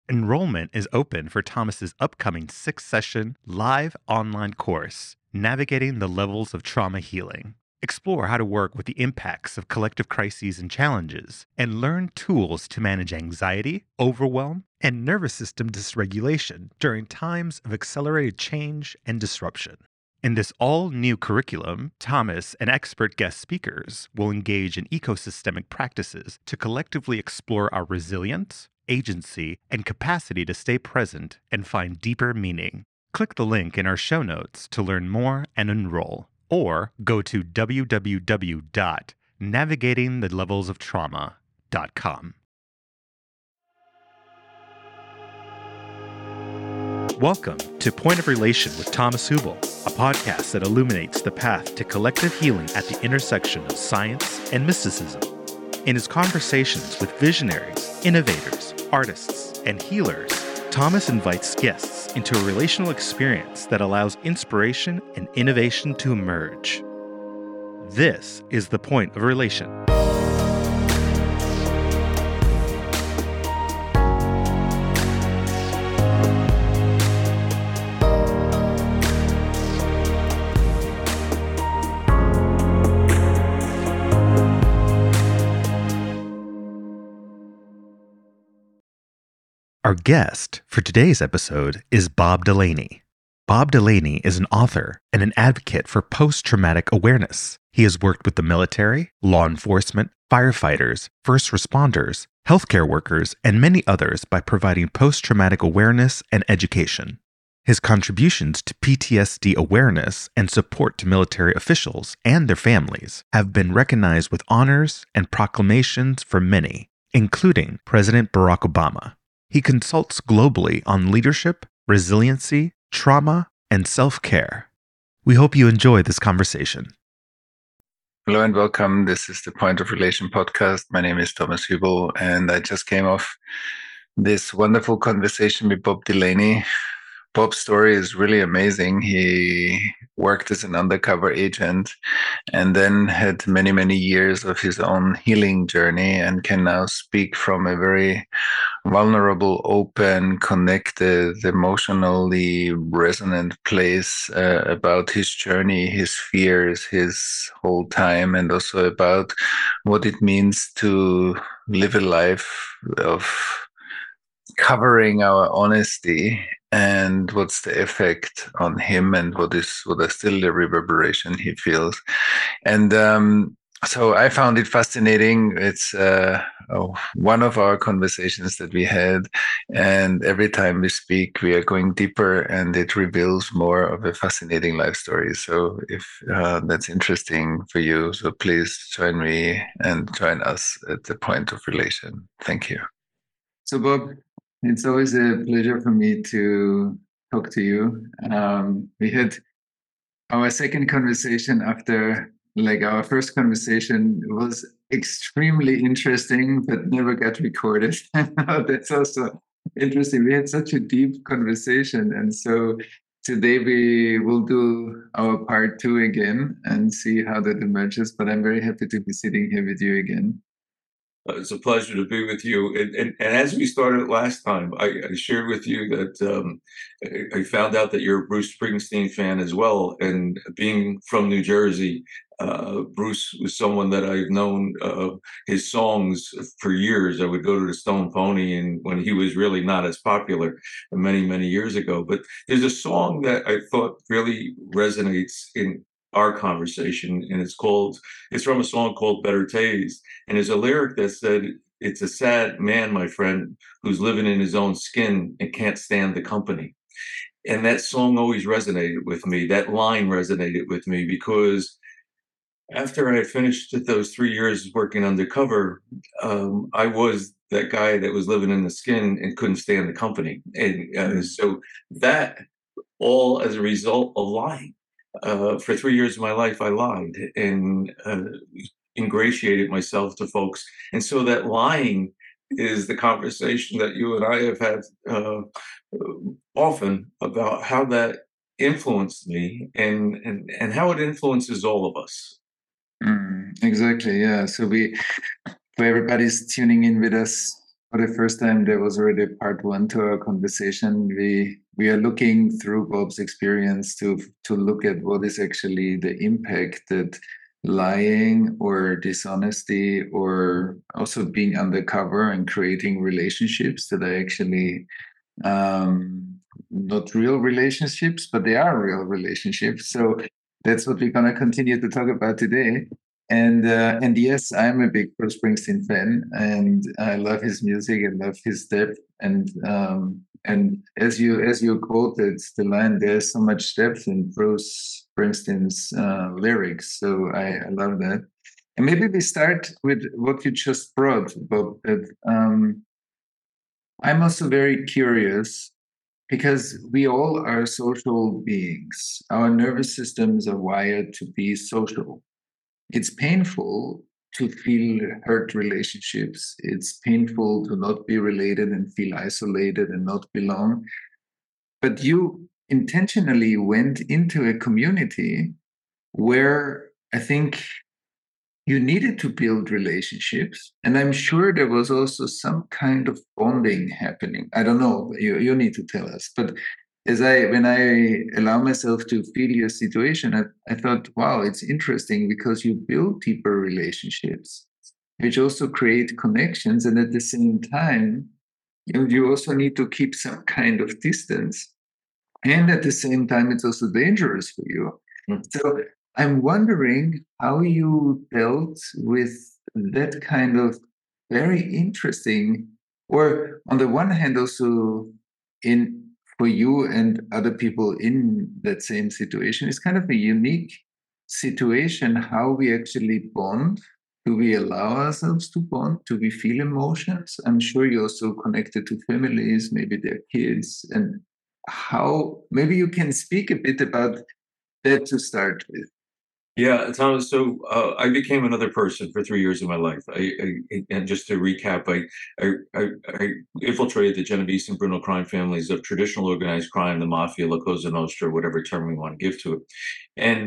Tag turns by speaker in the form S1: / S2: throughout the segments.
S1: Enrollment is open for Thomas's upcoming 6-session live online course, Navigating the Levels of Trauma Healing. Explore how to work with the impacts of collective crises and challenges, and learn tools to manage anxiety, overwhelm, and nervous system dysregulation during times of accelerated change and disruption. In this all-new curriculum, Thomas and expert guest speakers will engage in ecosystemic practices to collectively explore our resilience, agency, and capacity to stay present and find deeper meaning. Click the link in our show notes to learn more and enroll, or go to www.navigatingthelevelsoftrauma.com. Welcome to Point of Relation with Thomas Hübl, a podcast that illuminates the path to collective healing at the intersection of science and mysticism. In his conversations with visionaries, innovators, artists, and healers, Thomas invites guests into a relational experience that allows inspiration and innovation to emerge. This is the Point of Relation. Our guest for today's episode is Bob Delaney. Bob Delaney is an author and an advocate for post-traumatic awareness. He has worked with the military, law enforcement, firefighters, first responders, healthcare workers, and many others by providing post-traumatic awareness and education. His contributions to PTSD awareness and support to military officials and their families have been recognized with honors and proclamations from many, including President Barack Obama. He consults globally on leadership, resiliency, trauma, and self-care. We hope you enjoy this conversation.
S2: Hello and welcome. This is the Point of Relation podcast. My name is Thomas Hübl, and I just came off this wonderful conversation with Bob Delaney. Bob's story is really amazing. He worked as an undercover agent and then had many, many years of his own healing journey and can now speak from a very vulnerable, open, connected, emotionally resonant place about his journey, his fears, his whole time, and also about what it means to live a life of covering our honesty and what's the effect on him and what is still the reverberation he feels. And so I found it fascinating. It's one of our conversations that we had, and every time we speak, we are going deeper, and it reveals more of a fascinating life story. So if that's interesting for you, so please join me and join us at the Point of Relation. Thank you. So Bob, it's always a pleasure for me to talk to you. We had our second conversation after, our first conversation was extremely interesting, but never got recorded. That's also interesting. We had such a deep conversation. And so today we will do our part 2 again and see how that emerges. But I'm very happy to be sitting here with you again.
S3: It's a pleasure to be with you. And as we started last time, I shared with you that I found out that you're a Bruce Springsteen fan as well. And being from New Jersey, Bruce was someone that I've known his songs for years. I would go to the Stone Pony and when he was really not as popular many, many years ago. But there's a song that I thought really resonates in our conversation, and it's from a song called Better Days. And there's a lyric that said, "It's a sad man, my friend, who's living in his own skin and can't stand the company." And that song always resonated with me. That line resonated with me because after I finished those 3 years working undercover, I was that guy that was living in the skin and couldn't stand the company. And so that all as a result of lying. For 3 years of my life, I lied and ingratiated myself to folks. And so that lying is the conversation that you and I have had often about how that influenced me and how it influences all of us.
S2: Exactly, yeah. So for everybody's tuning in with us for the first time, there was already part one to our conversation. We are looking through Bob's experience to look at what is actually the impact that lying or dishonesty or also being undercover and creating relationships that are actually not real relationships, but they are real relationships. So that's what we're going to continue to talk about today. And yes, I'm a big Bruce Springsteen fan, and I love his music and love his depth. And as you quoted the line, there's so much depth in Bruce Springsteen's lyrics. So I love that. And maybe we start with what you just brought, Bob. That I'm also very curious because we all are social beings. Our nervous systems are wired to be social. It's painful to feel hurt relationships. It's painful to not be related and feel isolated and not belong. But you intentionally went into a community where I think you needed to build relationships. And I'm sure there was also some kind of bonding happening. I don't know, you need to tell us. But when I allow myself to feel your situation, I thought, wow, it's interesting because you build deeper relationships, which also create connections. And at the same time, you also need to keep some kind of distance. And at the same time, it's also dangerous for you. So I'm wondering how you dealt with that kind of very interesting, or on the one hand, also for you and other people in that same situation, it's kind of a unique situation how we actually bond. Do we allow ourselves to bond? Do we feel emotions? I'm sure you're also connected to families, maybe their kids, and how maybe you can speak a bit about that to start with.
S3: Yeah, Thomas. So I became another person for 3 years of my life. And just to recap, I infiltrated the Genovese and Bruno crime families of traditional organized crime, the mafia, La Cosa Nostra, whatever term we want to give to it. And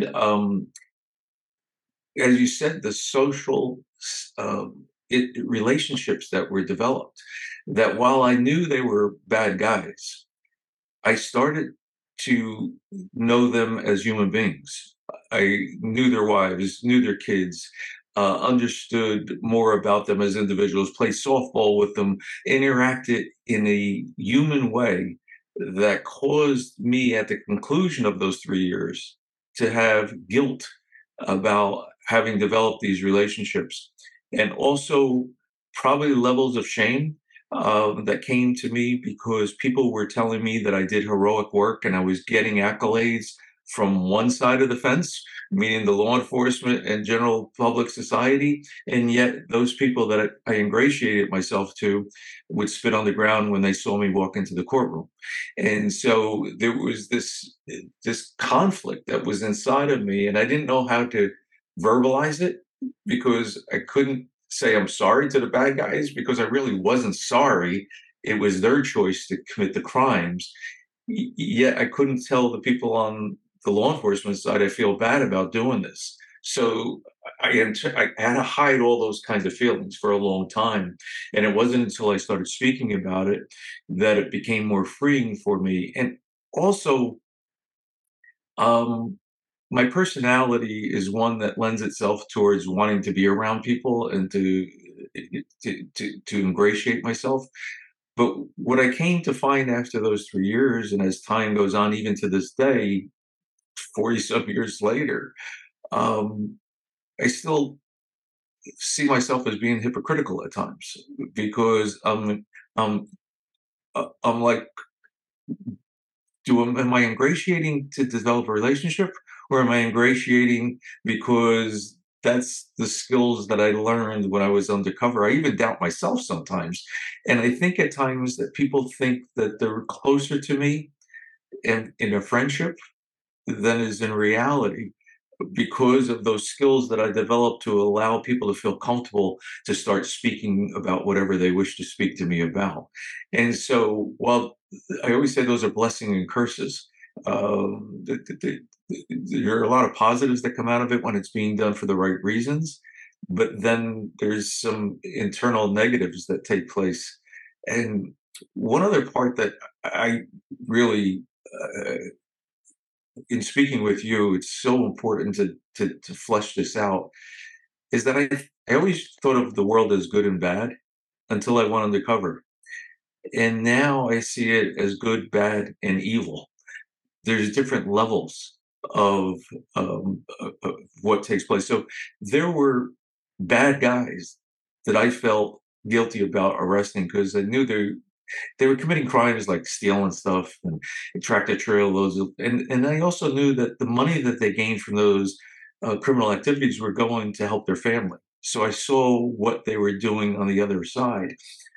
S3: as you said, the social relationships that were developed, that while I knew they were bad guys, I started to know them as human beings. I knew their wives, knew their kids, understood more about them as individuals, played softball with them, interacted in a human way that caused me at the conclusion of those 3 years to have guilt about having developed these relationships, and also probably levels of shame that came to me because people were telling me that I did heroic work and I was getting accolades from one side of the fence, meaning the law enforcement and general public society. And yet those people that I ingratiated myself to would spit on the ground when they saw me walk into the courtroom. And so there was this conflict that was inside of me, and I didn't know how to verbalize it because I couldn't say I'm sorry to the bad guys because I really wasn't sorry. It was their choice to commit the crimes. Yet I couldn't tell the people on the law enforcement side I feel bad about doing this. So I had to hide all those kinds of feelings for a long time. And it wasn't until I started speaking about it that it became more freeing for me. And also, my personality is one that lends itself towards wanting to be around people and to ingratiate myself. But what I came to find after those 3 years, and as time goes on, even to this day, 40 some years later, I still see myself as being hypocritical at times because I'm like, am I ingratiating to develop a relationship, or am I ingratiating because that's the skills that I learned when I was undercover? I even doubt myself sometimes. And I think at times that people think that they're closer to me in a friendship than is in reality because of those skills that I developed to allow people to feel comfortable to start speaking about whatever they wish to speak to me about. And so, while I always say those are blessings and curses, there are a lot of positives that come out of it when it's being done for the right reasons. But then there's some internal negatives that take place And one other part that I really, in speaking with you, it's so important to flesh this out, is that I always thought of the world as good and bad until I went undercover. And now I see it as good, bad, and evil. There's different levels of, of what takes place. So there were bad guys that I felt guilty about arresting because I knew they were committing crimes like stealing stuff and tractor trailer loads of, and I also knew that the money that they gained from those criminal activities were going to help their family. So I saw what they were doing on the other side.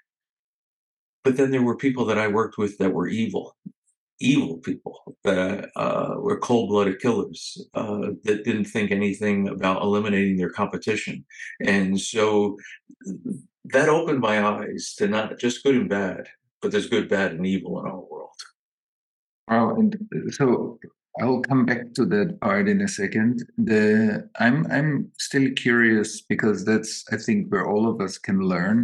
S3: But then there were people that I worked with that were evil people that were cold-blooded killers that didn't think anything about eliminating their competition. And so that opened my eyes to not just good and bad, but there's good, bad, and evil in our world.
S2: Wow, and so I'll come back to that part in a second. I'm still curious because that's, I think, where all of us can learn.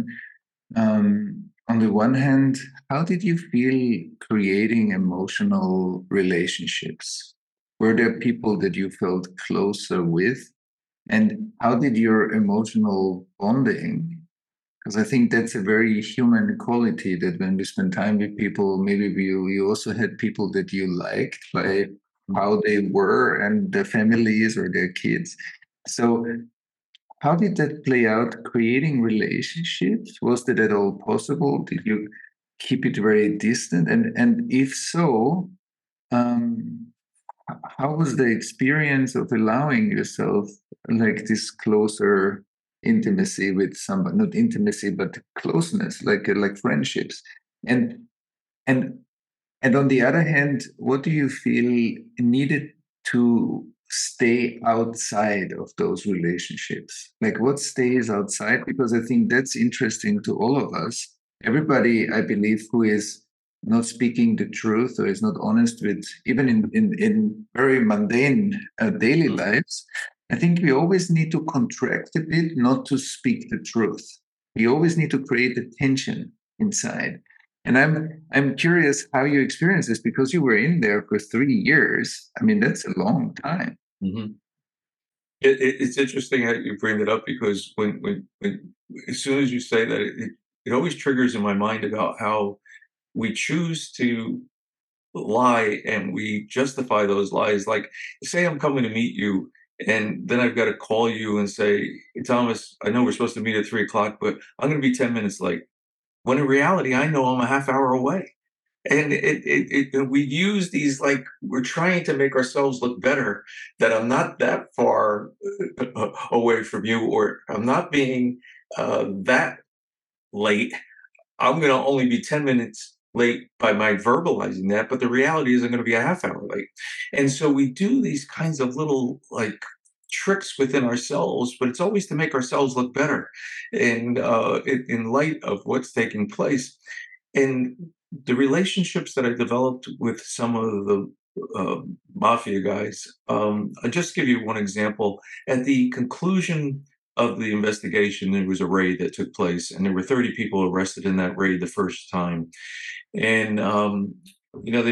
S2: On the one hand, how did you feel creating emotional relationships? Were there people that you felt closer with? And how did your emotional bonding? Because I think that's a very human quality that when we spend time with people, maybe you also had people that you liked by how they were and their families or their kids. So how did that play out, creating relationships? Was that at all possible? Did you keep it very distant? And if so, um, how was the experience of allowing yourself like this closer intimacy with somebody, not intimacy, but closeness, like friendships? And and and on the other hand, what do you feel needed to stay outside of those relationships? Like what stays outside? Because I think that's interesting to all of us. Everybody, I believe, who is not speaking the truth or is not honest with, even in very mundane daily lives, I think we always need to contract a bit, not to speak the truth. We always need to create a tension inside. And I'm curious how you experience this because you were in there for 3 years. I mean, that's a long time.
S3: Mm-hmm. It's interesting how you bring it up because when as soon as you say that, it always triggers in my mind about how we choose to lie and we justify those lies. Like, say I'm coming to meet you, and then I've got to call you and say, hey, Thomas, I know we're supposed to meet at 3 o'clock, but I'm going to be 10 minutes late. When in reality, I know I'm a half hour away. And we use these like we're trying to make ourselves look better, that I'm not that far away from you, or I'm not being that late. I'm going to only be 10 minutes late by my verbalizing that, but the reality is I'm going to be a half hour late. And so we do these kinds of little like tricks within ourselves, but it's always to make ourselves look better and in light of what's taking place. And the relationships that I developed with some of the mafia guys, I'll just give you one example. At the conclusion of the investigation, there was a raid that took place, and there were 30 people arrested in that raid the first time. And, you know,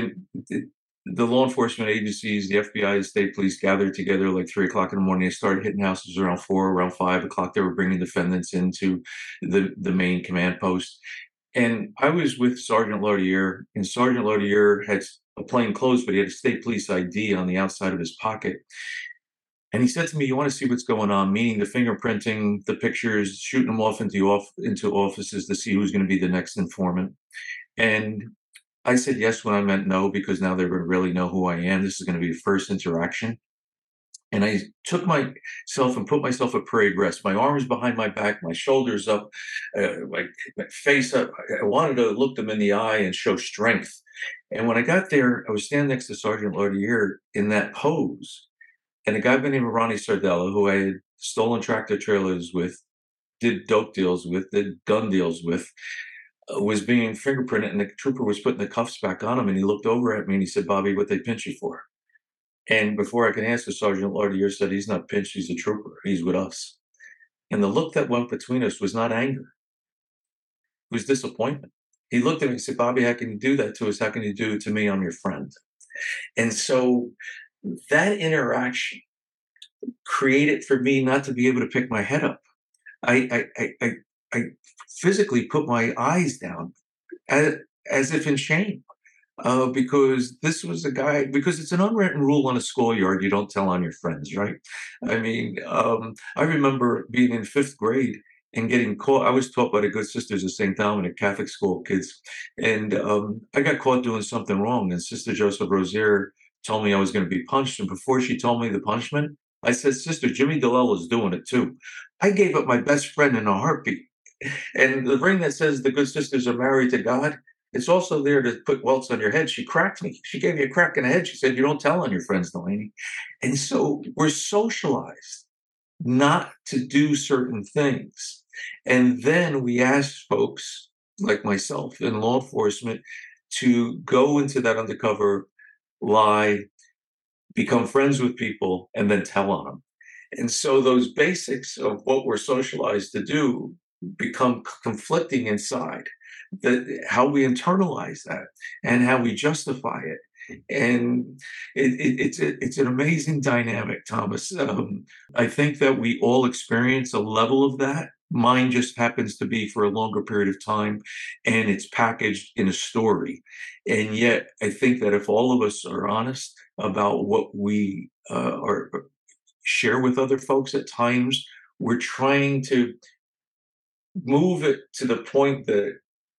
S3: the law enforcement agencies, the FBI, the state police gathered together like 3 o'clock in the morning. They started hitting houses around 4, around 5 o'clock. They were bringing defendants into the main command post. And I was with Sergeant Lardier, and Sergeant Lardier had a plain clothes, but he had a state police ID on the outside of his pocket. And he said to me, "You want to see what's going on?" Meaning the fingerprinting, the pictures, shooting them off into offices to see who's going to be the next informant. And I said yes when I meant no, because now they're going to really know who I am. This is going to be the first interaction. And I took myself and put myself at parade rest. My arms behind my back, my shoulders up, my face up. I wanted to look them in the eye and show strength. And when I got there, I was standing next to Sergeant Lardier in that pose. And a guy by the name of Ronnie Sardella, who I had stolen tractor trailers with, did dope deals with, did gun deals with, was being fingerprinted. And the trooper was putting the cuffs back on him. And he looked over at me and he said, "Bobby, what they pinch you for?" And before I could answer, Sergeant Lardier said, "He's not pinched, he's a trooper. He's with us." And the look that went between us was not anger. It was disappointment. He looked at me and said, Bobby, how can you do that to us? How can you do it to me? I'm your friend. And so that interaction created for me not to be able to pick my head up. I physically put my eyes down as if in shame. Because this was a guy, because it's an unwritten rule on a schoolyard, you don't tell on your friends, right? I mean, I remember being in 5th grade and getting caught. I was taught by the Good Sisters of St. Dominic Catholic school kids. And I got caught doing something wrong. And Sister Joseph Rozier told me I was going to be punched. And before she told me the punishment, I said, Sister, Jimmy Dillell is doing it too. I gave up my best friend in a heartbeat. And the ring that says the Good Sisters are married to God, it's also there to put welts on your head. She cracked me. She gave me a crack in the head. She said, you don't tell on your friends, Delaney. And so we're socialized not to do certain things. And then we ask folks like myself in law enforcement to go into that undercover lie, become friends with people, and then tell on them. And so those basics of what we're socialized to do become conflicting inside. How we internalize that and how we justify it. And it's an amazing dynamic, Thomas. I think that we all experience a level of that. Mine just happens to be for a longer period of time, and it's packaged in a story. And yet, I think that if all of us are honest about what we are share with other folks at times, we're trying to move it to the point that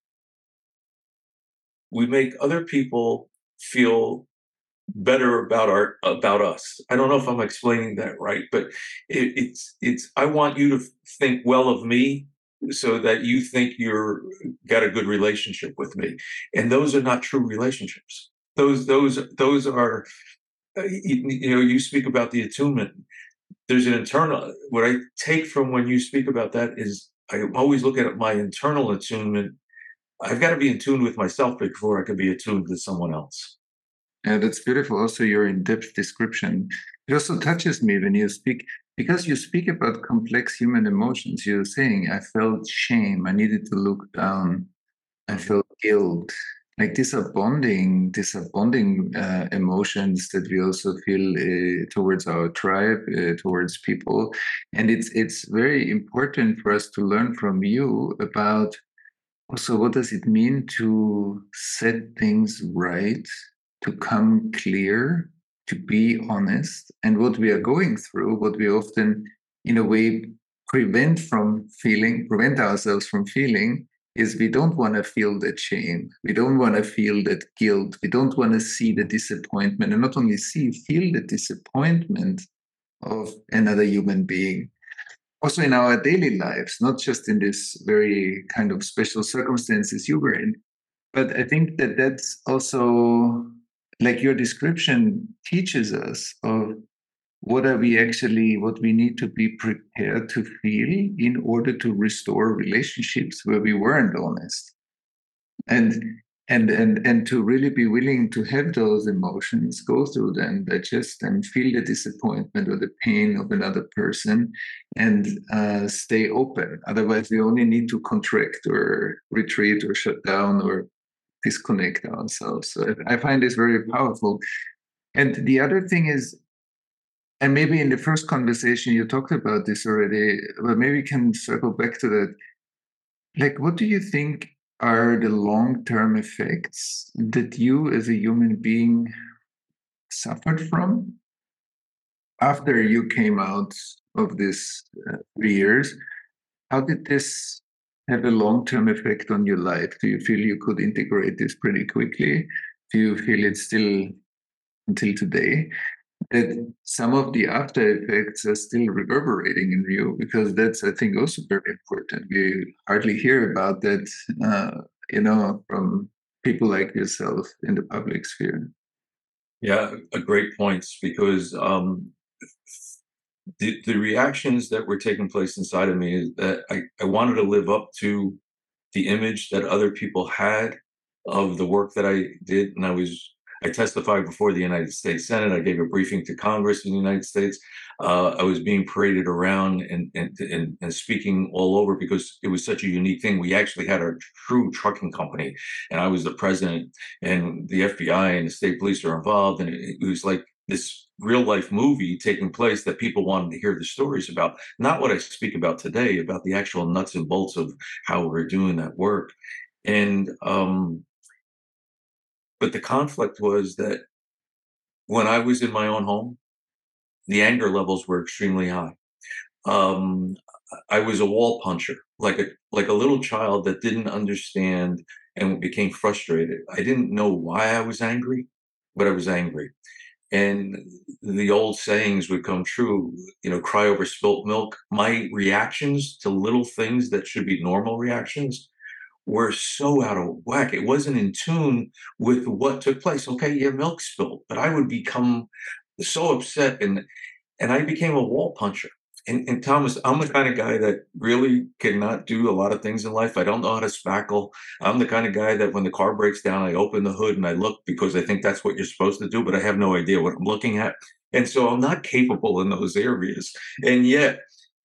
S3: we make other people feel better about us. I don't know if I'm explaining that right, but it's I want you to think well of me so that you think you're got a good relationship with me, and those are not true relationships. Those are you speak about the attunement. There's an internal. What I take from when you speak about that is I always look at my internal attunement. I've got to be in tune with myself before I can be attuned with someone else.
S2: Yeah, that's beautiful. Also, your in-depth description. It also touches me when you speak, because you speak about complex human emotions. You're saying, I felt shame. I needed to look down. I felt guilt. Like these are bonding emotions that we also feel towards our tribe, towards people. And it's very important for us to learn from you about also what does it mean to set things right, to come clear, to be honest, and what we are going through, what we often, in a way, prevent ourselves from feeling, is we don't want to feel that shame. We don't want to feel that guilt. We don't want to see the disappointment, and not only feel the disappointment of another human being. Also in our daily lives, not just in this very kind of special circumstances you were in. But I think that that's also, like your description teaches us of what we need to be prepared to feel in order to restore relationships where we weren't honest. And to really be willing to have those emotions, go through them, digest them, feel the disappointment or the pain of another person, and stay open. Otherwise, we only need to contract or retreat or shut down or disconnect ourselves. So I find this very powerful. And the other thing is, and maybe in the first conversation you talked about this already, but maybe we can circle back to that. Like, what do you think are the long-term effects that you as a human being suffered from after you came out of this 3 years? How did this have a long-term effect on your life? Do you feel you could integrate this pretty quickly? Do you feel it's still until today that some of the after effects are still reverberating in you? Because that's, I think, also very important. We hardly hear about that, from people like yourself in the public sphere.
S3: Yeah, a great point, because the reactions that were taking place inside of me is that I wanted to live up to the image that other people had of the work that I did, and I was I testified before the United States Senate. I gave a briefing to Congress in the United States. I was being paraded around and speaking all over because it was such a unique thing. We actually had a true trucking company, and I was the president, and the FBI and the state police are involved, and it was like this real life movie taking place that people wanted to hear the stories about, not what I speak about today, about the actual nuts and bolts of how we're doing that work. And but the conflict was that when I was in my own home, the anger levels were extremely high. Um, I was a wall puncher, like a little child that didn't understand and became frustrated. I didn't know why I was angry, but I was angry. And the old sayings would come true, cry over spilt milk. My reactions to little things that should be normal reactions were so out of whack. It wasn't in tune with what took place. Okay, yeah, milk spilled, but I would become so upset, and I became a wall puncher. And Thomas, I'm the kind of guy that really cannot do a lot of things in life. I don't know how to spackle. I'm the kind of guy that when the car breaks down, I open the hood and I look because I think that's what you're supposed to do, but I have no idea what I'm looking at. And so I'm not capable in those areas. And yet,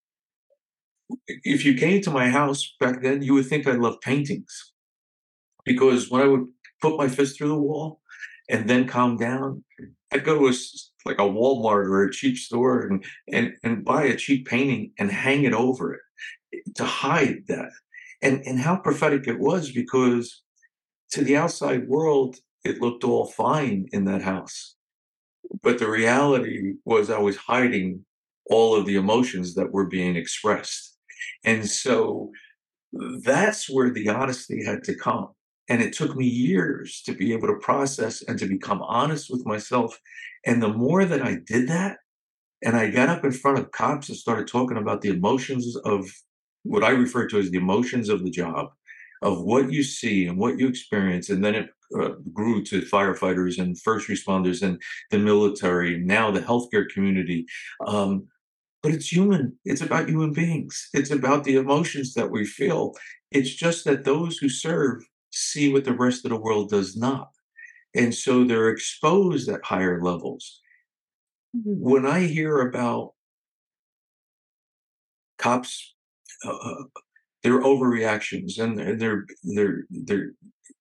S3: if you came to my house back then, you would think I love paintings, because when I would put my fist through the wall and then calm down, I'd go to like a Walmart or a cheap store and buy a cheap painting and hang it over it to hide that. And how prophetic it was, because to the outside world, it looked all fine in that house. But the reality was I was hiding all of the emotions that were being expressed. And so that's where the honesty had to come. And it took me years to be able to process and to become honest with myself. And the more that I did that, and I got up in front of cops and started talking about the emotions of what I refer to as the emotions of the job, of what you see and what you experience. And then it grew to firefighters and first responders and the military, now the healthcare community. But it's human. It's about human beings. It's about the emotions that we feel. It's just that those who serve see what the rest of the world does not. And so they're exposed at higher levels. When I hear about cops, their overreactions and their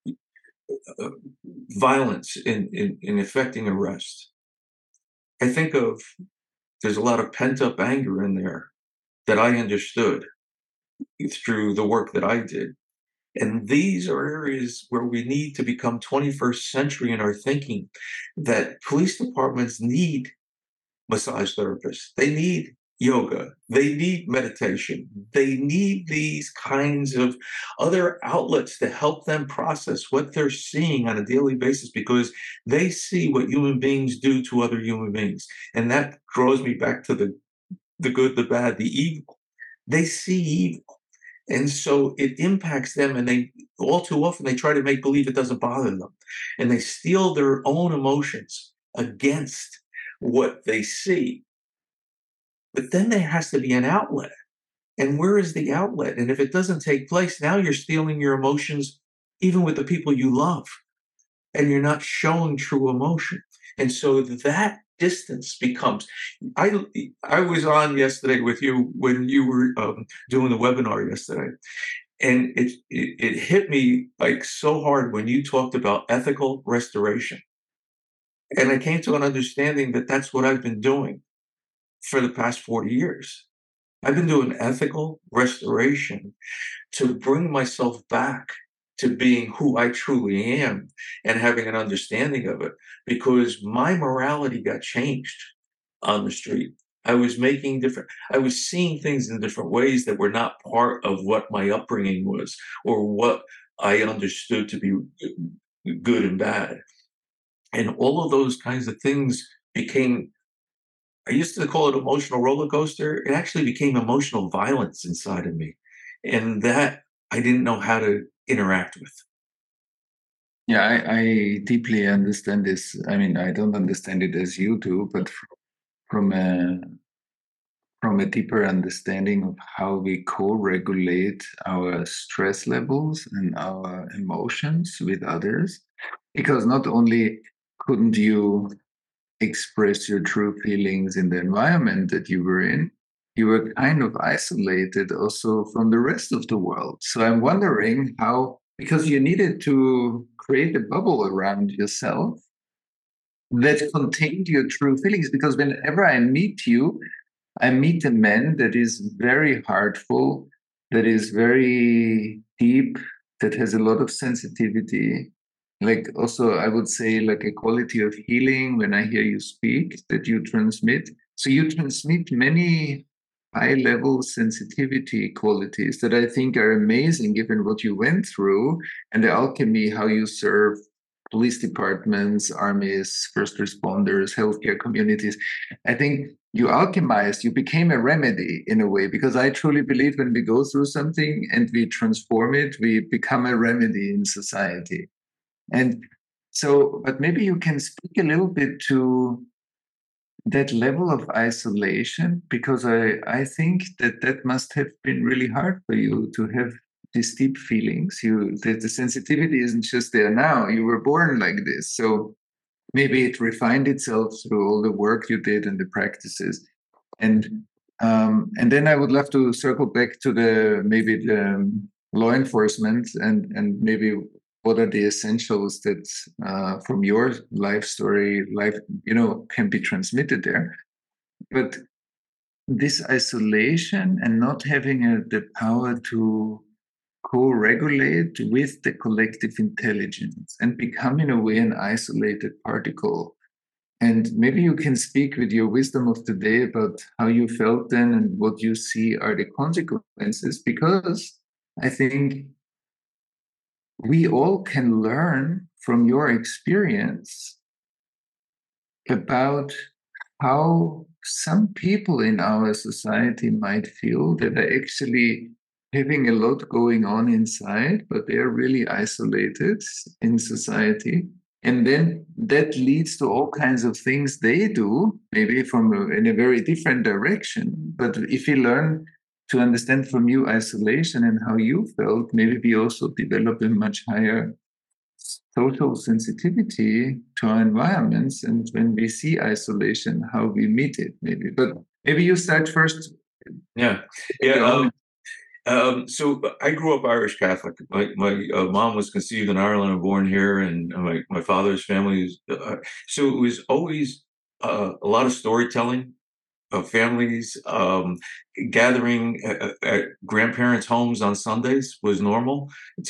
S3: violence in effecting arrest, I think of there's a lot of pent up anger in there that I understood through the work that I did. And these are areas where we need to become 21st century in our thinking, that police departments need massage therapists. They need yoga. They need meditation. They need these kinds of other outlets to help them process what they're seeing on a daily basis, because they see what human beings do to other human beings. And that draws me back to the good, the bad, the evil. They see evil. And so it impacts them, and they all too often they try to make believe it doesn't bother them. And they steel their own emotions against what they see. But then there has to be an outlet. And where is the outlet? And if it doesn't take place, now you're stealing your emotions even with the people you love, and you're not showing true emotion. And so that distance becomes. I was on yesterday with you when you were doing the webinar yesterday, and it hit me like so hard when you talked about ethical restoration, and I came to an understanding that that's what I've been doing for the past 40 years. I've been doing ethical restoration to bring myself back to being who I truly am and having an understanding of it, because my morality got changed on the street. I was seeing things in different ways that were not part of what my upbringing was or what I understood to be good and bad. And all of those kinds of things became, I used to call it emotional roller coaster. It actually became emotional violence inside of me. And that I didn't know how to interact with.
S2: Yeah, I deeply understand this. I mean, I don't understand it as you do, but from a deeper understanding of how we co-regulate our stress levels and our emotions with others. Because not only couldn't you express your true feelings in the environment that you were in, you were kind of isolated also from the rest of the world. So I'm wondering how, because you needed to create a bubble around yourself that contained your true feelings. Because whenever I meet you, I meet a man that is very heartful, that is very deep, that has a lot of sensitivity. Like also, I would say like a quality of healing when I hear you speak that you transmit. So you transmit many high level sensitivity qualities that I think are amazing given what you went through and the alchemy, how you serve police departments, armies, first responders, healthcare communities. I think you alchemized, you became a remedy in a way, because I truly believe when we go through something and we transform it, we become a remedy in society. And so, but maybe you can speak a little bit to that level of isolation, because I think that must have been really hard for you to have these deep feelings. The sensitivity isn't just there now. You were born like this. So maybe it refined itself through all the work you did and the practices. And then I would love to circle back to the law enforcement and maybe what are the essentials that from your life story can be transmitted there. But this isolation and not having the power to co-regulate with the collective intelligence and become in a way an isolated particle. And maybe you can speak with your wisdom of today about how you felt then and what you see are the consequences, because I think we all can learn from your experience about how some people in our society might feel that are actually having a lot going on inside, but they're really isolated in society. And then that leads to all kinds of things they do, maybe in a very different direction. But if you learn to understand from you isolation and how you felt, maybe we also develop a much higher social sensitivity to our environments, and when we see isolation, how we meet it, maybe. But maybe you start first.
S3: Yeah. So I grew up Irish Catholic. My mom was conceived in Ireland and born here, and my father's family is. So it was always a lot of storytelling of families. Gathering at grandparents' homes on Sundays was normal.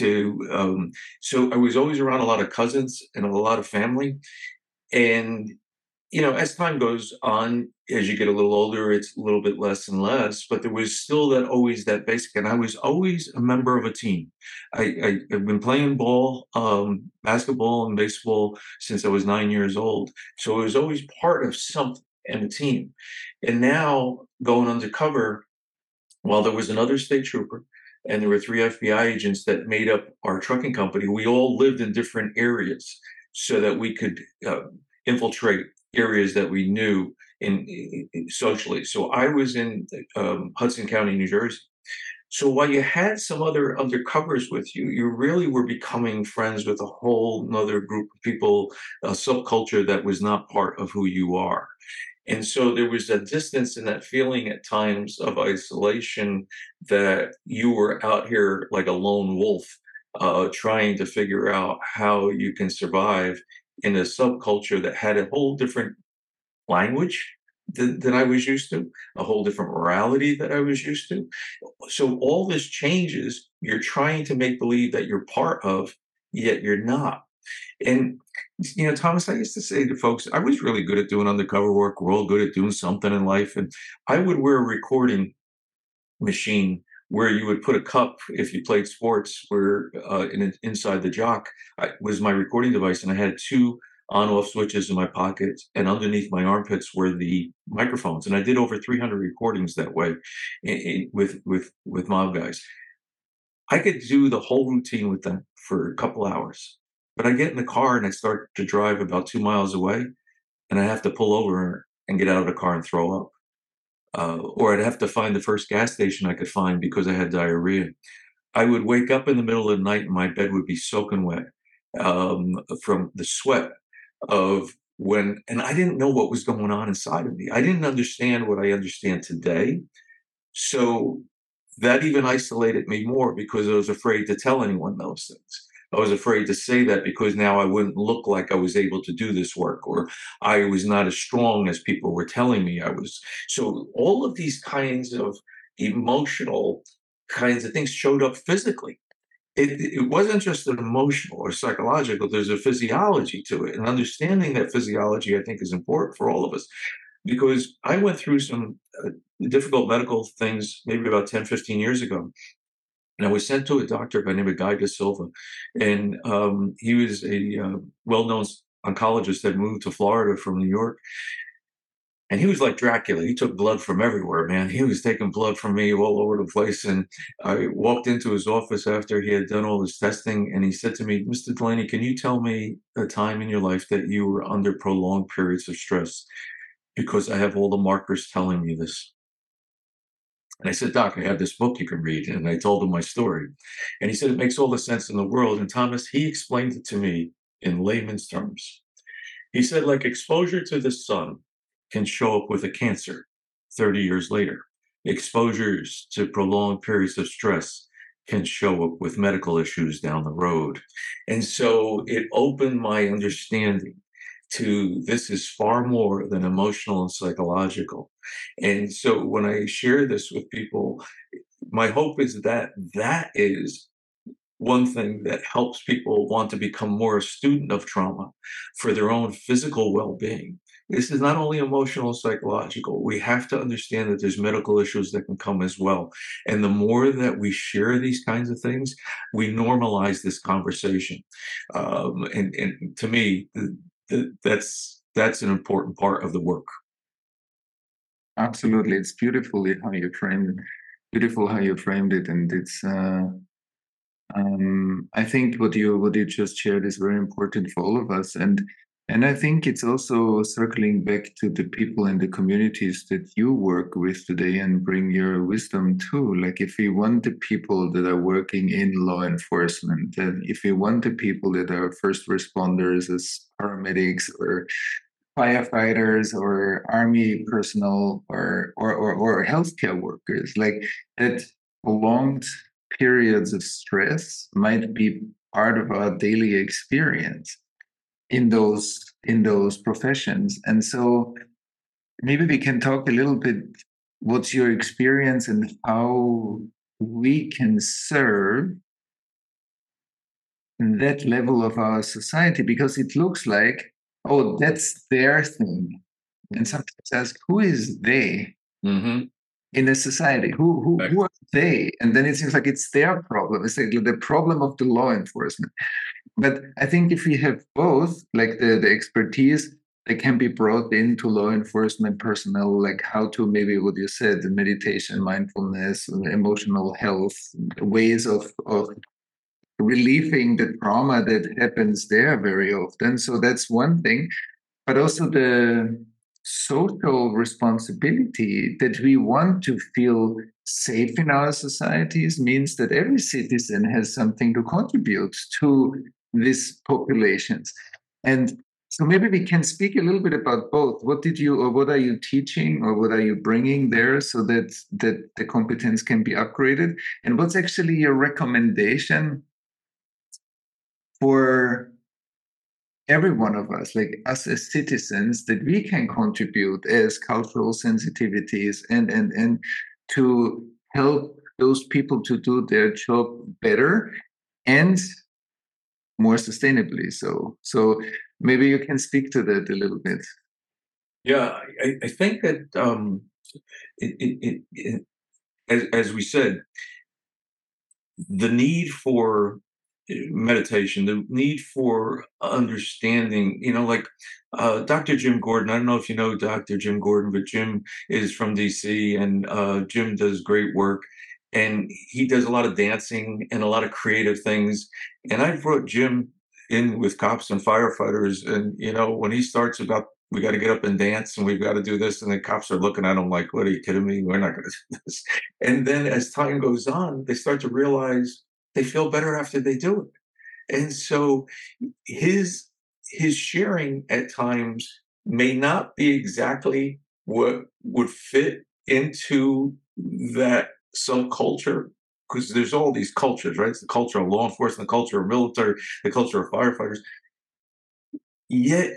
S3: So I was always around a lot of cousins and a lot of family. And as time goes on, as you get a little older, it's a little bit less and less, but there was still always that basic. And I was always a member of a team. I've been playing ball, basketball and baseball since I was 9 years old. So I was always part of something and a team. And now going undercover, while there was another state trooper and there were 3 FBI agents that made up our trucking company, we all lived in different areas so that we could infiltrate areas that we knew in socially. So I was in Hudson County, New Jersey. So while you had some other undercovers with you, you really were becoming friends with a whole nother group of people, a subculture that was not part of who you are. And so there was a distance and that feeling at times of isolation, that you were out here like a lone wolf, trying to figure out how you can survive in a subculture that had a whole different language than I was used to, a whole different morality that I was used to. So all this changes, you're trying to make believe that you're part of, yet you're not. And Thomas, I used to say to folks, I was really good at doing undercover work. We're all good at doing something in life. And I would wear a recording machine where you would put a cup, if you played sports, where inside the jock was my recording device. And I had 2 on-off switches in my pockets, and underneath my armpits were the microphones. And I did over 300 recordings that way with mob guys. I could do the whole routine with them for a couple hours. But I get in the car and I start to drive about 2 miles away, and I have to pull over and get out of the car and throw up. Or I'd have to find the first gas station I could find because I had diarrhea. I would wake up in the middle of the night and my bed would be soaking wet from the sweat. of when, and I didn't know what was going on inside of me. I didn't understand what I understand today. So that even isolated me more because I was afraid to tell anyone those things. I was afraid to say that because now I wouldn't look like I was able to do this work, or I was not as strong as people were telling me I was. So all of these kinds of emotional kinds of things showed up physically. It wasn't just an emotional or psychological, there's a physiology to it. And understanding that physiology, I think, is important for all of us because I went through some difficult medical things maybe about 10, 15 years ago. And I was sent to a doctor by the name of Guy De Silva. And he was a well-known oncologist that moved to Florida from New York. And he was like Dracula. He took blood from everywhere, man. He was taking blood from me all over the place. And I walked into his office after he had done all his testing. And he said to me, Mr. Delaney, can you tell me a time in your life that you were under prolonged periods of stress? Because I have all the markers telling me this. And I said, Doc, I have this book you can read. And I told him my story. And he said, it makes all the sense in the world. And Thomas, he explained it to me in layman's terms. He said, like exposure to the sun can show up with a cancer 30 years later. Exposures to prolonged periods of stress can show up with medical issues down the road. And so it opened my understanding to this is far more than emotional and psychological. And so when I share this with people, my hope is that that is one thing that helps people want to become more a student of trauma for their own physical well-being. This is not only emotional and psychological. We have to understand that there's medical issues that can come as well. And the more that we share these kinds of things, we normalize this conversation. And to me, that's an important part of the work.
S2: Absolutely. It's beautiful how you framed it. And it's I think what you just shared is very important for all of us. And I think it's also circling back to the people in the communities that you work with today and bring your wisdom to. Like if we want the people that are working in law enforcement, and if we want the people that are first responders as paramedics or firefighters or army personnel or healthcare workers, like that prolonged periods of stress might be part of our daily experience in those professions. And so maybe we can talk a little bit what's your experience and how we can serve that level of our society, because it looks like, oh, that's their thing. And sometimes ask, who is they?
S3: Mm-hmm.
S2: In a society, who are they? And then it seems like it's their problem. It's like the problem of the law enforcement. But I think if we have both, like the expertise that can be brought into law enforcement personnel, like how to, maybe what you said, the meditation, mindfulness, emotional health, ways of relieving the trauma that happens there very often. So that's one thing. But also the social responsibility that we want to feel safe in our societies means that every citizen has something to contribute to these populations. And so maybe we can speak a little bit about both. What did you, or what are you teaching, or what are you bringing there so that the competence can be upgraded? And what's actually your recommendation for every one of us, like us as citizens, that we can contribute as cultural sensitivities and to help those people to do their job better and more sustainably? So maybe you can speak to that a little bit.
S3: Yeah, I think that as we said, the need for meditation, the need for understanding, like Dr. Jim Gordon. I don't know if you know Dr. Jim Gordon, but Jim is from DC, and Jim does great work. And he does a lot of dancing and a lot of creative things. And I brought Jim in with cops and firefighters. And, when he starts about, we got to get up and dance and we've got to do this. And the cops are looking at him like, what, are you kidding me? We're not going to do this. And then as time goes on, they start to realize they feel better after they do it. And so his his sharing at times may not be exactly what would fit into that subculture, because there's all these cultures, right? It's the culture of law enforcement, the culture of military, the culture of firefighters. Yet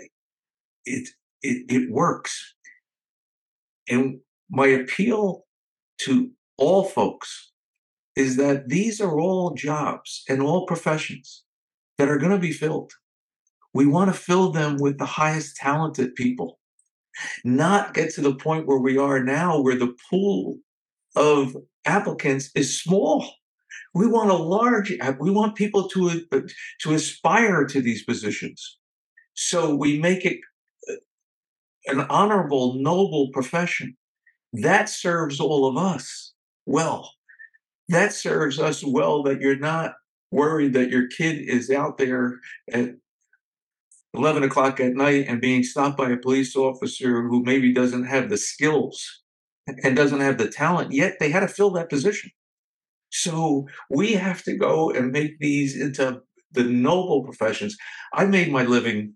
S3: it works. And my appeal to all folks is that these are all jobs and all professions that are going to be filled. We want to fill them with the highest talented people, not get to the point where we are now, where the pool of applicants is small. We want we want people to aspire to these positions. So we make it an honorable, noble profession. That serves all of us well. That serves us well, that you're not worried that your kid is out there at 11 o'clock at night and being stopped by a police officer who maybe doesn't have the skills and doesn't have the talent, yet they had to fill that position. So we have to go and make these into the noble professions. I made my living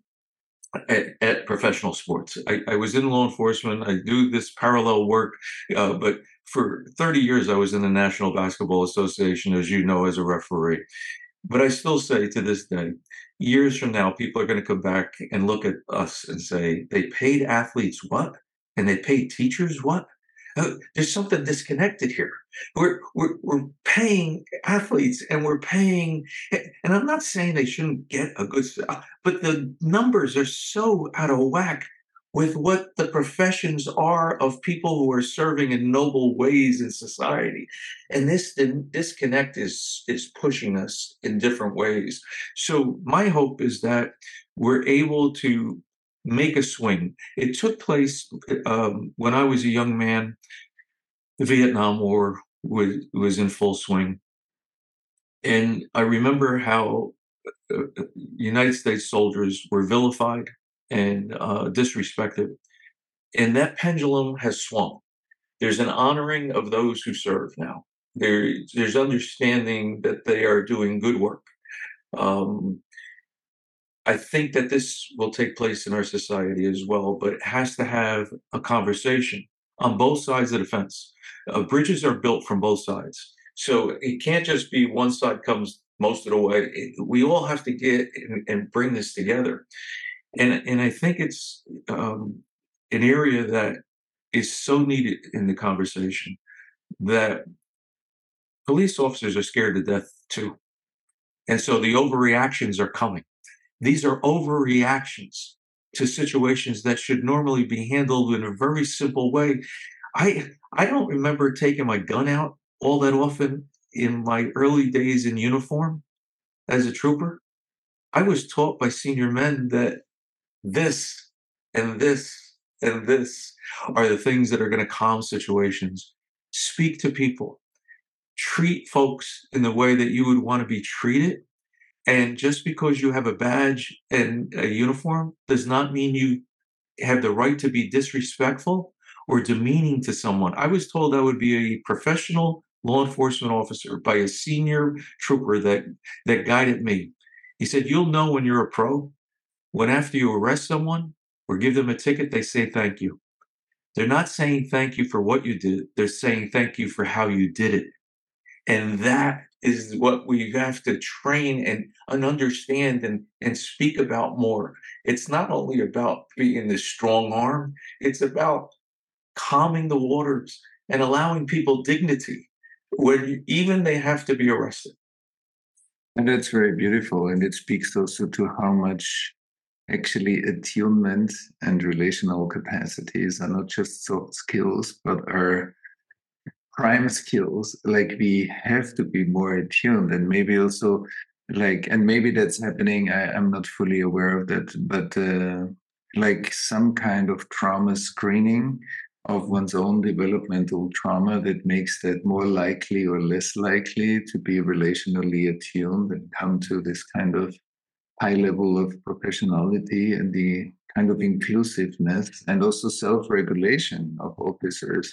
S3: at professional sports. I was in law enforcement. I do this parallel work, but for 30 years, I was in the National Basketball Association, as you know, as a referee. But I still say to this day, years from now, people are going to come back and look at us and say, they paid athletes what? And they paid teachers what? There's something disconnected here. We're paying athletes and we're paying, and I'm not saying they shouldn't get a good, but the numbers are so out of whack with what the professions are of people who are serving in noble ways in society. And this disconnect is pushing us in different ways. So my hope is that we're able to make a swing. It took place when I was a young man. The Vietnam War was in full swing. And I remember how United States soldiers were vilified and disrespected. And that pendulum has swung. There's an honoring of those who serve now. There's understanding that they are doing good work. I think that this will take place in our society as well, but it has to have a conversation on both sides of the fence. Bridges are built from both sides. So it can't just be one side comes most of the way. We all have to get and bring this together. And I think it's an area that is so needed in the conversation, that police officers are scared to death too. And so the overreactions are coming. These are overreactions to situations that should normally be handled in a very simple way. I don't remember taking my gun out all that often in my early days in uniform as a trooper. I was taught by senior men that this and this and this are the things that are going to calm situations. Speak to people. Treat folks in the way that you would want to be treated. And just because you have a badge and a uniform does not mean you have the right to be disrespectful or demeaning to someone. I was told I would be a professional law enforcement officer by a senior trooper that guided me. He said, you'll know when you're a pro when after you arrest someone or give them a ticket, they say thank you. They're not saying thank you for what you did. They're saying thank you for how you did it. And that is what we have to train and understand and speak about more. It's not only about being this strong arm, it's about calming the waters and allowing people dignity when even they have to be arrested.
S2: And that's very beautiful. And it speaks also to how much actually attunement and relational capacities are not just soft skills, but are prime skills. Like we have to be more attuned, and maybe also and maybe that's happening. I'm not fully aware of that, but like some kind of trauma screening of one's own developmental trauma that makes that more likely or less likely to be relationally attuned and come to this kind of high level of professionality and the kind of inclusiveness and also self-regulation of officers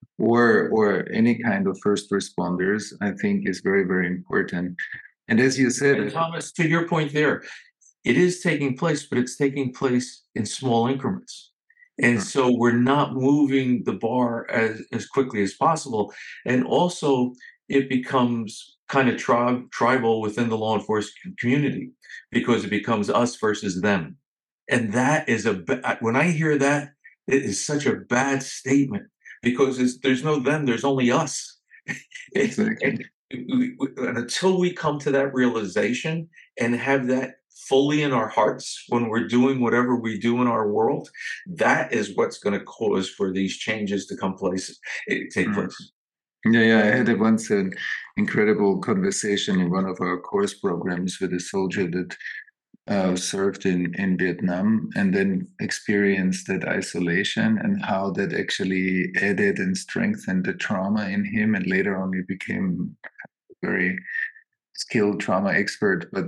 S2: or any kind of first responders, I think is very, very important. And as you said,
S3: and Thomas, to your point there, it is taking place, but it's taking place in small increments. And so we're not moving the bar as quickly as possible. And also, it becomes kind of tribal within the law enforcement community because it becomes us versus them. And that is when I hear that, it is such a bad statement because there's no them, there's only us.
S2: Exactly.
S3: And until we come to that realization and have that fully in our hearts when we're doing whatever we do in our world, that is what's going to cause for these changes to take place.
S2: Yeah. I had once an incredible conversation in one of our course programs with a soldier that served in Vietnam and then experienced that isolation and how that actually added and strengthened the trauma in him. And later on, he became a very skilled trauma expert. But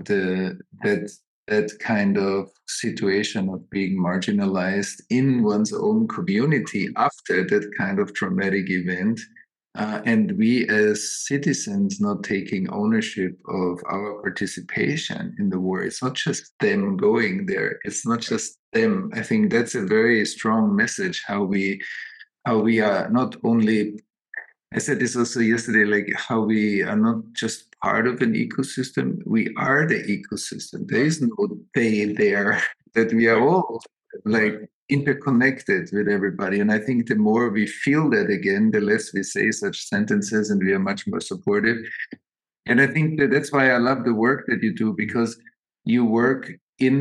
S2: that kind of situation of being marginalized in one's own community after that kind of traumatic event, and we as citizens not taking ownership of our participation in the war. It's not just them going there. It's not just them. I think that's a very strong message, how we are not only, I said this also yesterday, like how we are not just part of an ecosystem, we are the ecosystem. There is no they there, that we are all like interconnected with everybody. And I think the more we feel that again, the less we say such sentences and we are much more supportive. And I think that's why I love the work that you do, because you work in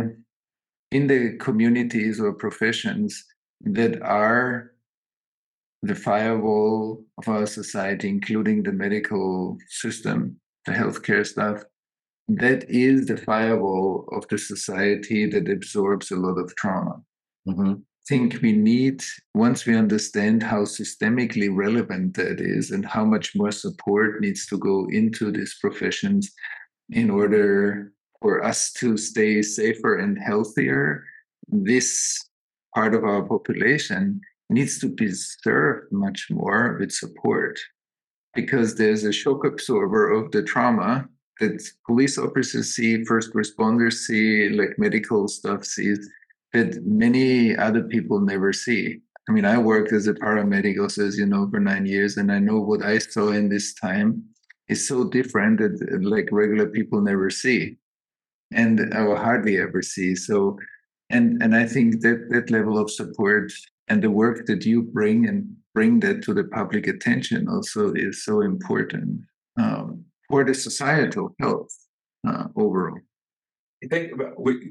S2: the communities or professions that are the firewall of our society, including the medical system, the healthcare stuff. That is the firewall of the society that absorbs a lot of trauma. I think we need, once we understand how systemically relevant that is and how much more support needs to go into these professions in order for us to stay safer and healthier, this part of our population needs to be served much more with support, because there's a shock absorber of the trauma that police officers see, first responders see, like medical stuff sees, that many other people never see. I mean, I worked as a paramedic also, as you know, for 9 years, and I know what I saw in this time is so different that like regular people never see and or hardly ever see. So, and I think that level of support and the work that you bring that to the public attention also is so important for the societal health overall.
S3: Think about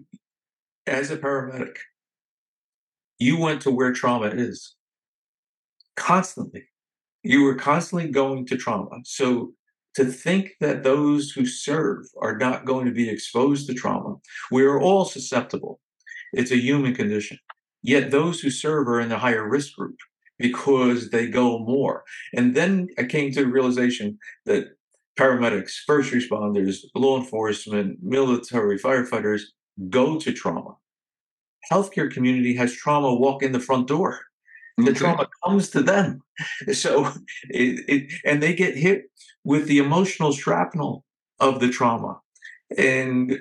S3: as a paramedic, you went to where trauma is constantly. You were constantly going to trauma. So to think that those who serve are not going to be exposed to trauma, we are all susceptible. It's a human condition. Yet those who serve are in the higher risk group because they go more. And then I came to the realization that paramedics, first responders, law enforcement, military, firefighters go to trauma. Healthcare community has trauma walk in the front door. The trauma comes to them. So and they get hit with the emotional shrapnel of the trauma. And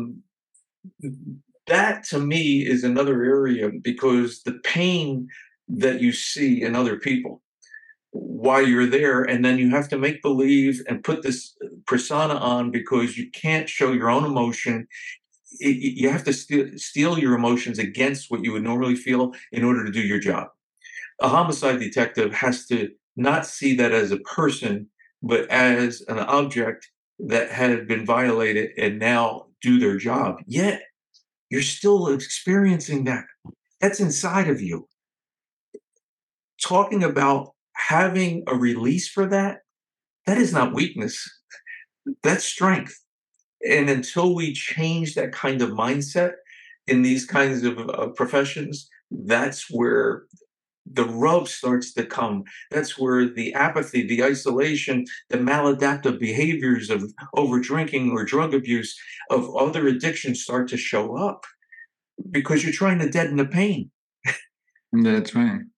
S3: that to me is another area, because the pain that you see in other people while you're there, and then you have to make believe and put this persona on because you can't show your own emotion. You have to steal your emotions against what you would normally feel in order to do your job. A homicide detective has to not see that as a person, but as an object that had been violated and now do their job. Yet you're still experiencing that. That's inside of you. Talking about having a release for that, that is not weakness. That's strength. And until we change that kind of mindset in these kinds of professions, that's where the rub starts to come. That's where the apathy, the isolation, the maladaptive behaviors of over drinking or drug abuse, of other addictions start to show up, because you're trying to deaden the pain.
S2: That's right.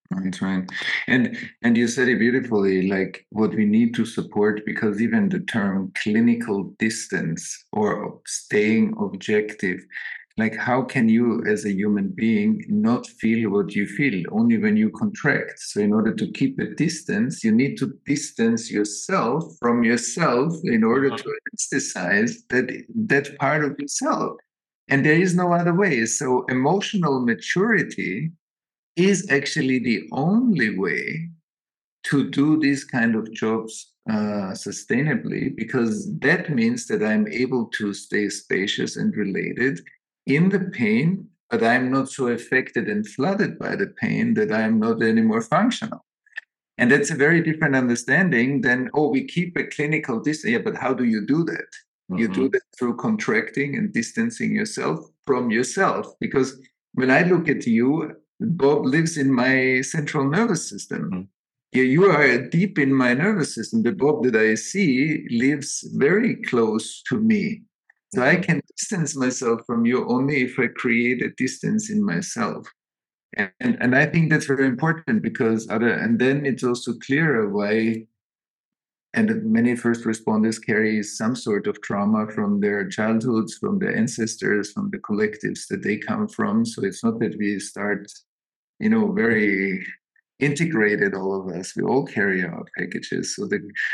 S2: That's right. And you said it beautifully, like what we need to support, because even the term clinical distance or staying objective, like how can you as a human being not feel what you feel? Only when you contract. So in order to keep a distance, you need to distance yourself from yourself in order to anesthetize that part of yourself. And there is no other way. So emotional maturity is actually the only way to do these kind of jobs sustainably, because that means that I'm able to stay spacious and related in the pain, but I'm not so affected and flooded by the pain that I'm not anymore functional. And that's a very different understanding than, oh, we keep a clinical distance. Yeah, but how do you do that? Mm-hmm. You do that through contracting and distancing yourself from yourself. Because when I look at you, Bob lives in my central nervous system. Mm-hmm. Yeah, you are deep in my nervous system. The Bob that I see lives very close to me. So I can distance myself from you only if I create a distance in myself. And I think that's very important, because and then it's also clearer why, and many first responders carry some sort of trauma from their childhoods, from their ancestors, from the collectives that they come from. So it's not that we start, very integrated, all of us. We all carry our packages. So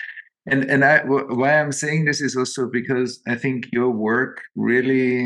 S2: why I'm saying this is also because I think your work really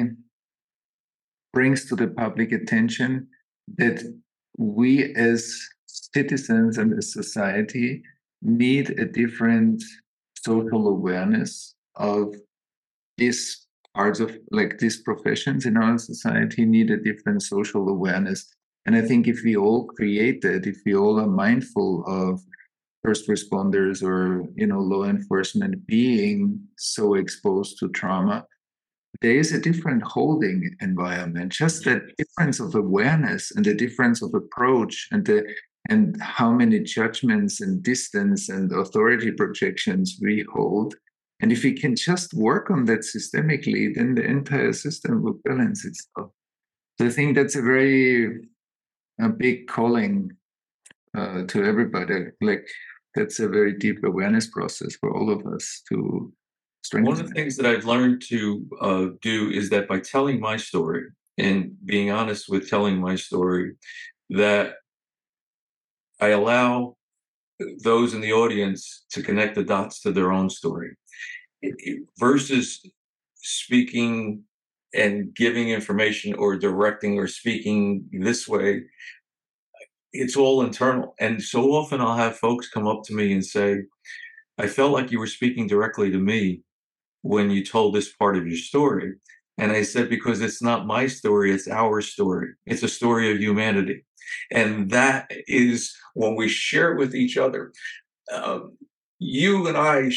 S2: brings to the public attention that we as citizens and as society need a different social awareness of these parts of, like, these professions in our society need a different social awareness. And I think if we all create that, if we all are mindful of first responders or, law enforcement being so exposed to trauma, there is a different holding environment. Just that difference of awareness and the difference of approach and how many judgments and distance and authority projections we hold. And if we can just work on that systemically, then the entire system will balance itself. So I think that's a big calling to everybody. Like, that's a very deep awareness process for all of us to strengthen.
S3: One of the things that I've learned to do is that by telling my story and being honest with telling my story, that I allow those in the audience to connect the dots to their own story, versus speaking and giving information or directing or speaking this way. It's all internal. And so often I'll have folks come up to me and say, I felt like you were speaking directly to me when you told this part of your story. And I said, because it's not my story, it's our story. It's a story of humanity. And that is when we share it with each other. You and I,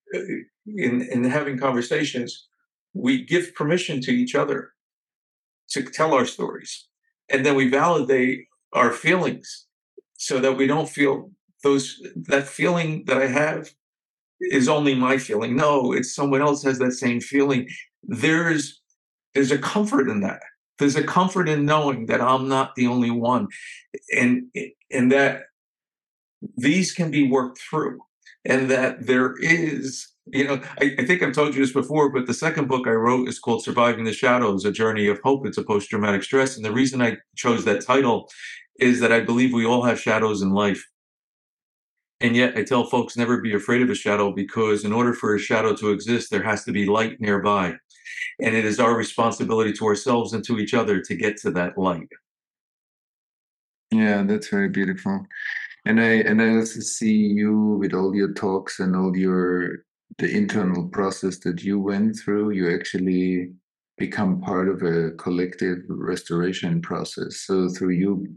S3: in having conversations, we give permission to each other to tell our stories. And then we validate our feelings so that we don't feel that feeling that I have is only my feeling. No, it's someone else has that same feeling. There's a comfort in that. There's a comfort in knowing that I'm not the only one, and that these can be worked through, and that there is, I think I've told you this before, but the second book I wrote is called Surviving the Shadows, A Journey of Hope. It's a post-traumatic stress. And the reason I chose that title is that I believe we all have shadows in life. And yet I tell folks never be afraid of a shadow, because in order for a shadow to exist, there has to be light nearby. And it is our responsibility to ourselves and to each other to get to that light.
S2: Yeah, that's very beautiful. And I also see you with all your talks and all the internal process that you went through. You actually become part of a collective restoration process. So through you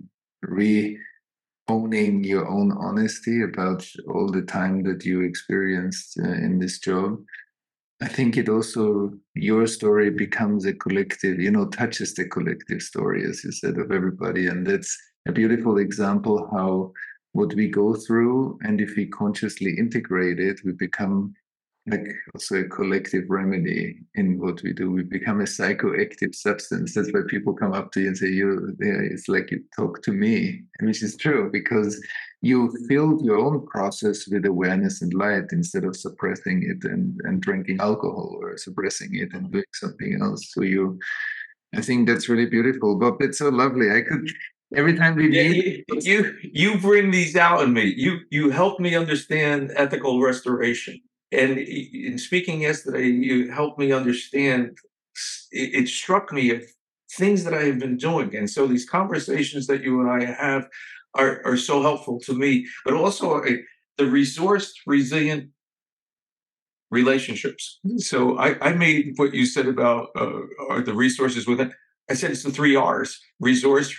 S2: owning your own honesty about all the time that you experienced in this job, I think it also, your story becomes a collective, touches the collective story, as you said, of everybody. And that's a beautiful example how what we go through, and if we consciously integrate it, we become like also a collective remedy in what we do. We become a psychoactive substance. That's why people come up to you and say, it's like you talk to me, which is true, because you filled your own process with awareness and light instead of suppressing it and drinking alcohol, or suppressing it and doing something else. So I think that's really beautiful. Bob, it's so lovely. Every time we meet,
S3: you bring these out in me. You help me understand ethical restoration. And in speaking yesterday, you helped me understand. It struck me of things that I have been doing, and so these conversations that you and I have are so helpful to me. But also the resourced, resilient relationships. So I made what you said about are the resources within. I said it's the 3 R's: resource,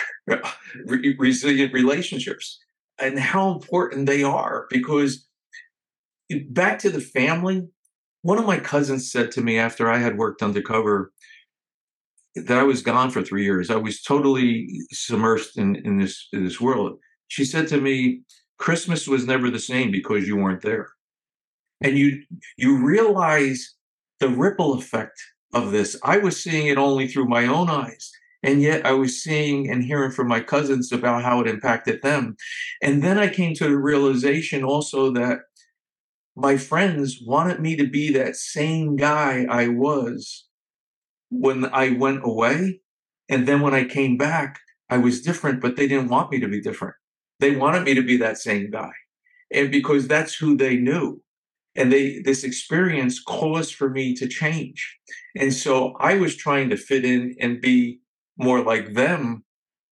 S3: resilient relationships, and how important they are. Because back to the family, one of my cousins said to me after I had worked undercover that I was gone for 3 years. I was totally submersed in this world. She said to me, Christmas was never the same because you weren't there. And you realize the ripple effect of this. I was seeing it only through my own eyes, and yet I was seeing and hearing from my cousins about how it impacted them. And then I came to the realization also that my friends wanted me to be that same guy I was when I went away. And then when I came back, I was different, but they didn't want me to be different. They wanted me to be that same guy. And because that's who they knew. And this experience caused for me to change. And so I was trying to fit in and be more like them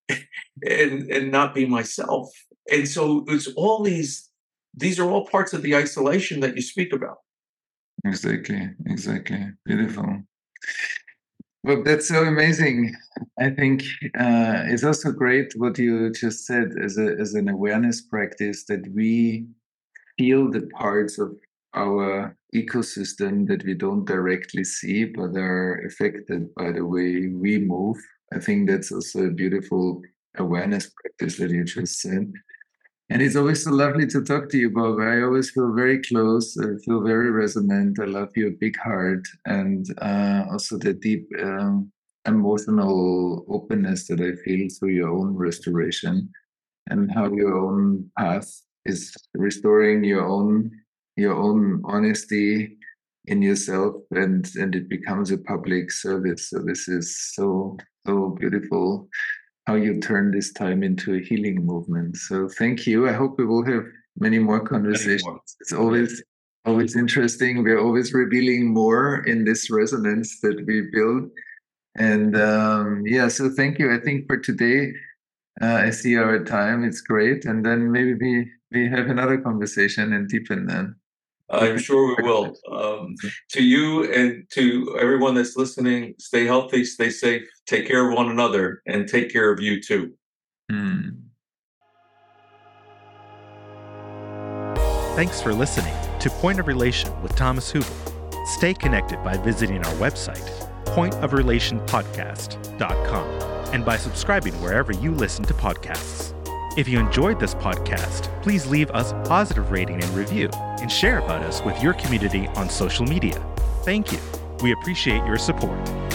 S3: and not be myself. And so it's all these are all parts of the isolation that you speak about.
S2: Exactly. Beautiful. Well, that's so amazing. I think it's also great what you just said as an awareness practice, that we feel the parts of our ecosystem that we don't directly see, but are affected by the way we move. I think that's also a beautiful awareness practice that you just said. And it's always so lovely to talk to you, Bob. I always feel very close. I feel very resonant. I love your big heart, and also the deep emotional openness that I feel through your own restoration, and how your own path is restoring your own honesty in yourself, and it becomes a public service. So this is so beautiful, how you turn this time into a healing movement. So thank you. I hope we will have many more conversations. It's always interesting. We're always revealing more in this resonance that we build. And so thank you. I think for today, I see our time. It's great. And then maybe we have another conversation and deepen then.
S3: I'm sure we will. To you and to everyone that's listening, stay healthy, stay safe, take care of one another, and take care of you too.
S1: Thanks for listening to Point of Relation with Thomas Hübl. Stay connected by visiting our website, pointofrelationpodcast.com, and by subscribing wherever you listen to podcasts. If you enjoyed this podcast, please leave us a positive rating and review, and share about us with your community on social media. Thank you. We appreciate your support.